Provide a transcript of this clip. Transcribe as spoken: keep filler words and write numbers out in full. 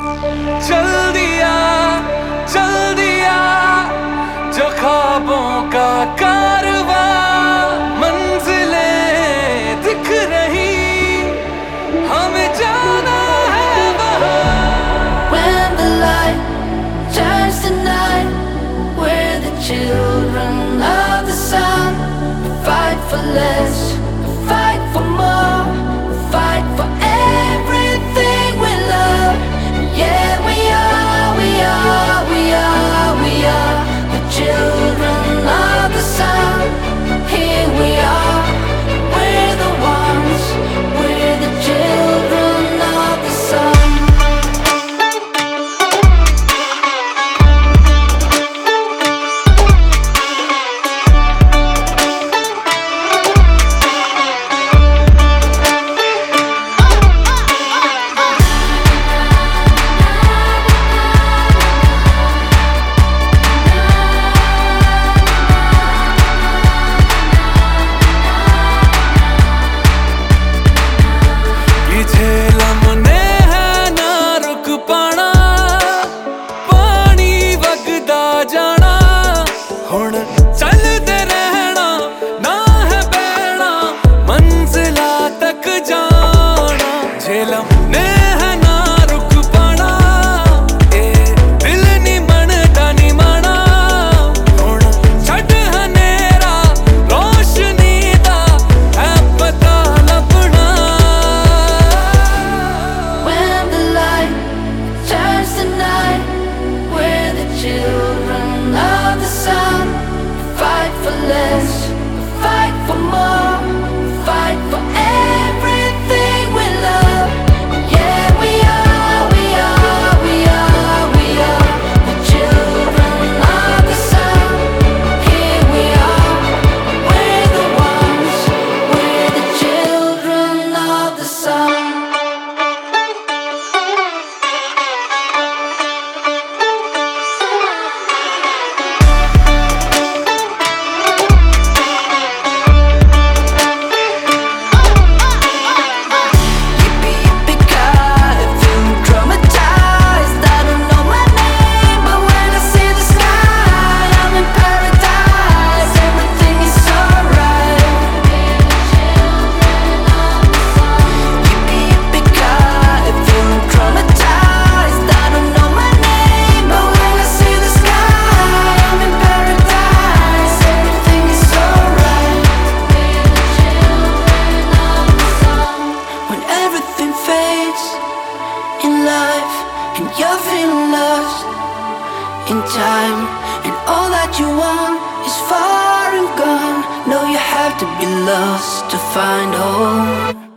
चल दिया चल दिया जो ख्वाबों का कारवां, मंजिलें दिख रही हमें जाना है वहाँ। When the light turns to night, we're the children of the sun. Fight for less, fight for more, fight for everything we love. Yeah, we are, we are, we are, we are the children of the sun. Here we are, we're the ones, we're the children of the sun. झेलमने है ना रुक पाना, पानी वगदा जाना, हुण चलदे रहना ना है बहना, मंजिला तक जाना। झेलमने है ना रुक पाना, ए दिल नी मनदा नी माना, हुण छड्ड हनेरा रोशनी दा है पता लभना। When the light turns to night, we're the children of the sun. Fight for less, fight for more, fight for everything we love. Yeah, we are, we are, we are, we are the children of the sun. Here we are, we're the ones, we're the children of the sun. In life, and you're feeling lost in time, and all that you want is far and gone. No, you have to be lost to find home.